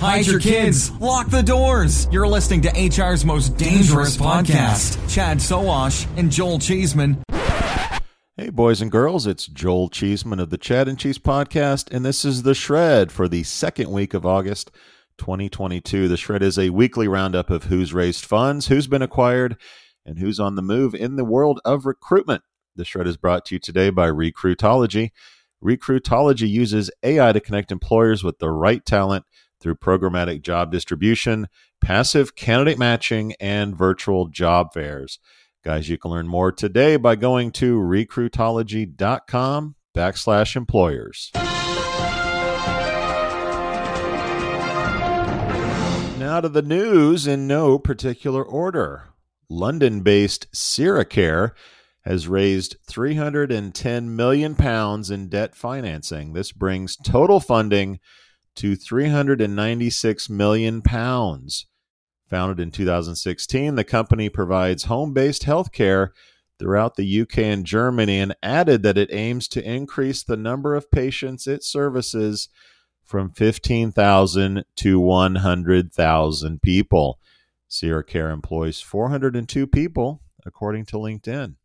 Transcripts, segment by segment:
hide your kids, lock the doors. You're listening to HR's most dangerous podcast. Chad Sowash and Joel Cheeseman. Hey, boys and girls, it's Joel Cheeseman of the Chad and Cheese Podcast, and this is The Shred for the second week of August 2022. The Shred is a weekly roundup of who's raised funds, who's been acquired, and who's on the move in the world of recruitment. The Shred is brought to you today by Recruitology. Recruitology uses AI to connect employers with the right talent through programmatic job distribution, passive candidate matching, and virtual job fairs. Guys, you can learn more today by going to recruitology.com/employers. Now to the news in no particular order. London-based Siracare has raised £310 million in debt financing. This brings total funding to £396 million. Founded in 2016, the company provides home-based healthcare throughout the UK and Germany and added that it aims to increase the number of patients it services from 15,000 to 100,000 people. Siracare employs 402 people, according to LinkedIn.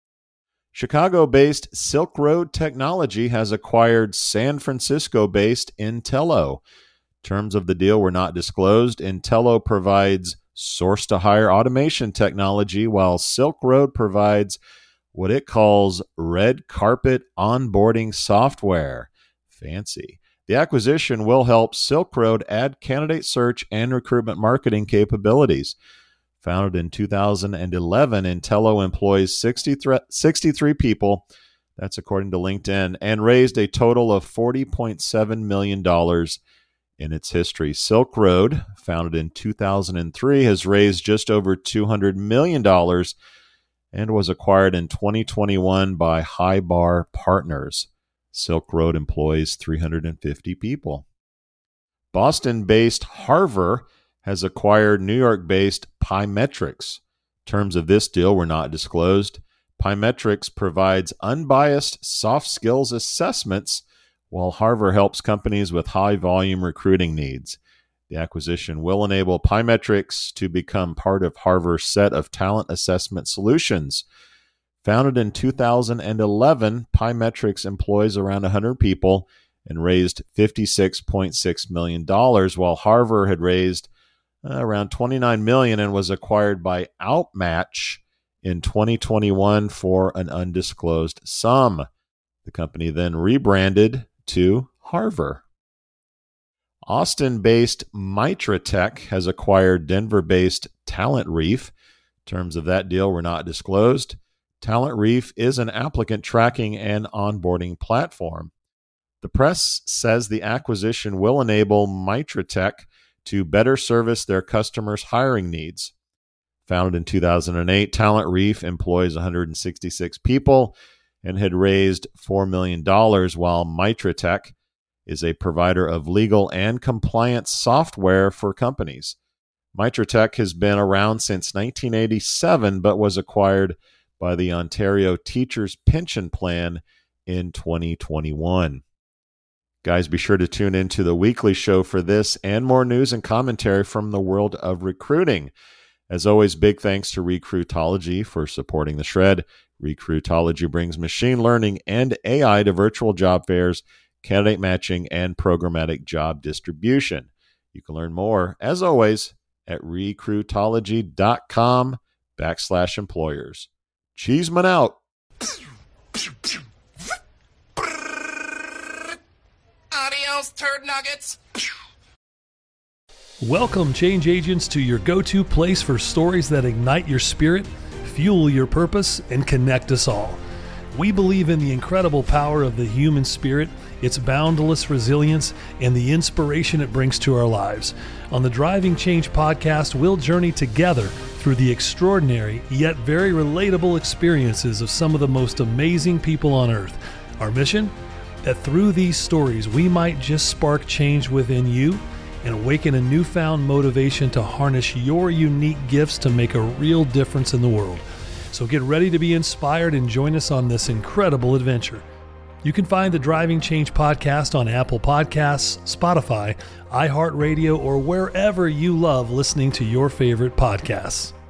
Chicago-based Silk Road Technology has acquired San Francisco-based Intello. Terms of the deal were not disclosed. Intello provides source-to-hire automation technology, while Silk Road provides what it calls red carpet onboarding software. Fancy. The acquisition will help Silk Road add candidate search and recruitment marketing capabilities. Founded in 2011, Intello employs 63 people, that's according to LinkedIn, and raised a total of $40.7 million in its history. Silk Road, founded in 2003, has raised just over $200 million and was acquired in 2021 by High Bar Partners. Silk Road employs 350 people. Boston-based Harvard has acquired New York-based Pymetrics. Terms of this deal were not disclosed. Pymetrics provides unbiased soft skills assessments, while Harvard helps companies with high-volume recruiting needs. The acquisition will enable Pymetrics to become part of Harvard's set of talent assessment solutions. Founded in 2011, Pymetrics employs around 100 people and raised $56.6 million, while Harvard had raised around $29 million and was acquired by Outmatch in 2021 for an undisclosed sum. The company then rebranded to Harvard. Austin-based Mitra Tech has acquired Denver-based Talent Reef. Terms of that deal were not disclosed. Talent Reef is an applicant tracking and onboarding platform. The press says the acquisition will enable Mitra Tech to better service their customers' hiring needs. Founded in 2008, Talent Reef employs 166 people and had raised $4 million, while Mitra Tech is a provider of legal and compliance software for companies. Mitra Tech has been around since 1987, but was acquired by the Ontario Teachers Pension Plan in 2021. Guys, be sure to tune into the weekly show for this and more news and commentary from the world of recruiting. As always, big thanks to Recruitology for supporting the Shred. Recruitology brings machine learning and AI to virtual job fairs, candidate matching, and programmatic job distribution. You can learn more, as always, at recruitology.com/employers. Cheeseman out. Adios, turd nuggets. Welcome, change agents, to your go-to place for stories that ignite your spirit, fuel your purpose, and connect us all. We believe in the incredible power of the human spirit, its boundless resilience, and the inspiration it brings to our lives. On the Driving Change podcast, we'll journey together through the extraordinary yet very relatable experiences of some of the most amazing people on earth. Our mission? That through these stories, we might just spark change within you and awaken a newfound motivation to harness your unique gifts to make a real difference in the world. So get ready to be inspired and join us on this incredible adventure. You can find the Driving Change podcast on Apple Podcasts, Spotify, iHeartRadio, or wherever you love listening to your favorite podcasts.